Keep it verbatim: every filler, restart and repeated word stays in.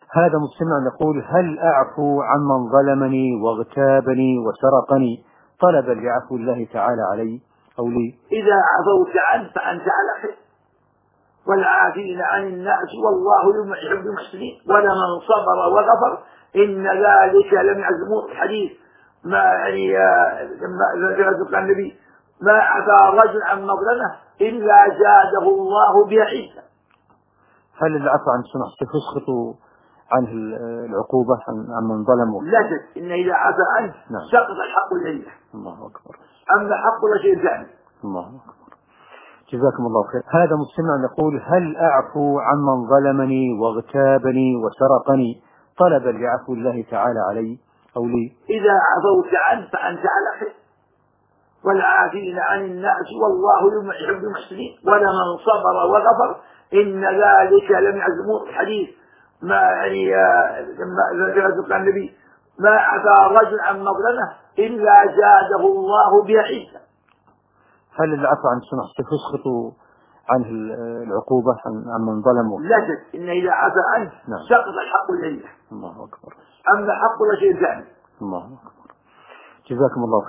هذا مستمع يقول: هل أعفو عمن ظلمني واغتابني وسرقني طلبا لعفو الله تعالى علي أو لي؟ إذا عفوت عنه فأنت على خير، والعافين عن الناس والله يحب المحسنين، ولمن صبر وغفر إن ذلك لم يعزمون الحديث. ما يعني لما ذكر النبي: ما عفا رجل عن مظلمه إلا زاده الله بها عزا. هل العفو عن سمحت تسقط عنه العقوبة عن من ظلم؟ لا شك إن إذا عفا عنه نعم. سقط الحق إليه. الله أكبر. أما حق لا شيء ثاني. الله أكبر. جزاكم الله خير. هذا مستمع يقول: هل أعفو عمن ظلمني واغتابني وسرقني طلبا لعفو الله تعالى علي أو لي؟ إذا عفوت عنه فأنت على خير، والعافين عن الناس والله يحب المحسنين، ولمن صبر وغفر إن ذلك لم يعزمون الحديث. ما يعني لما ذكر النبي: ما عفا رجل عن مظلمه إلا زاده الله بها عزا. هل العفو عن سمحت تسقط عنه العقوبة عن من ظلم؟ لا شك إن إذا عفا عنه نعم. سقط الحق إليه. الله أكبر. أما حق لا شيء ثاني. الله أكبر. جزاكم الله خير.